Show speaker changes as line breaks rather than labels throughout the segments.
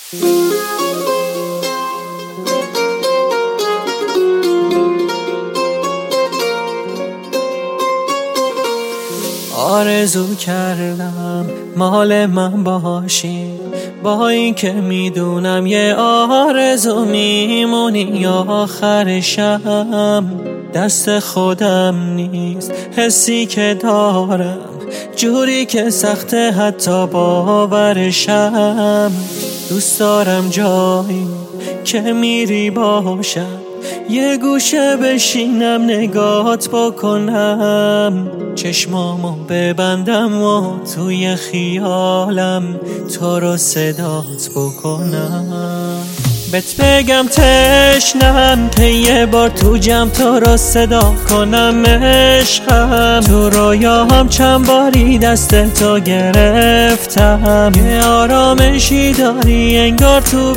آرزو کردم مال من باشی، با این که میدونم یه آرزو میمونی. آخرشم دست خودم نیست، حسی که دارم جوری که سخته حتی باورشم. دوست دارم جایی که میری باشم، یه گوشه بشینم نگات بکنم، چشمامو ببندم و توی خیالم تو رو صدات بکنم. بهت بگم تشنم که یه بار تو جمع تو رو صدا کنم عشقم. تو رویاهم چند باری دست تو گرفتم، یه آرامشی داری انگار تو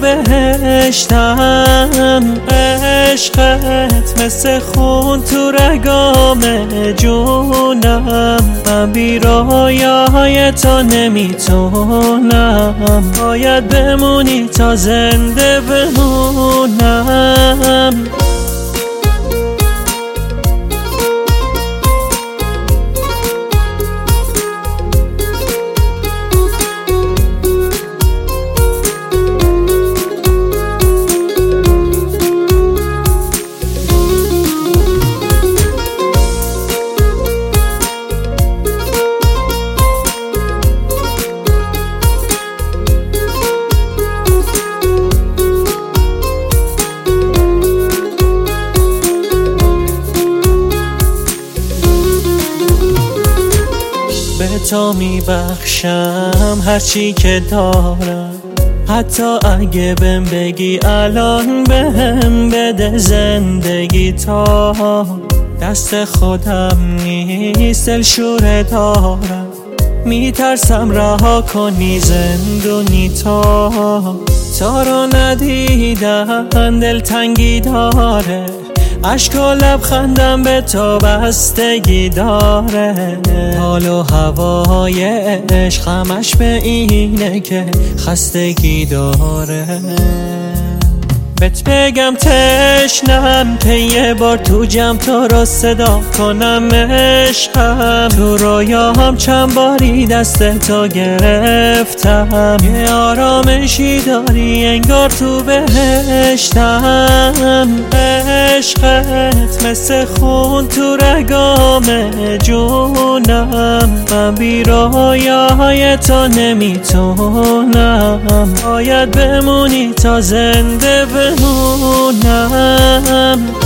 بهشتم. عشقت مثل خون تو رگام جونم، من بی رویاهای تو نمیتونم. باید بمونی تا زنده بمونم. به تو میبخشم هرچی که دارم، حتی اگه بهم بگی الان بهم بده زندگی. تا دست خودم نیست دلشوره دارم، میترسم رها کنی زندونی. تا رو ندیدن دلتنگی داره، اشک و لبخندم به تو بستگی داره. حال و هوای عشق همش به اینه که خستگی داره. بهت بگم تشنم که یه بار تو جمع تو رو صدا کنم عشقم. تو رویاهم چند باری دست تو گرفتم، یه آرامشی داری انگار تو بهشتم. عشقت مثل خون تو رگام جونم، من بی رویاهای تو نمیتونم. باید بمونی تا زنده بمونم.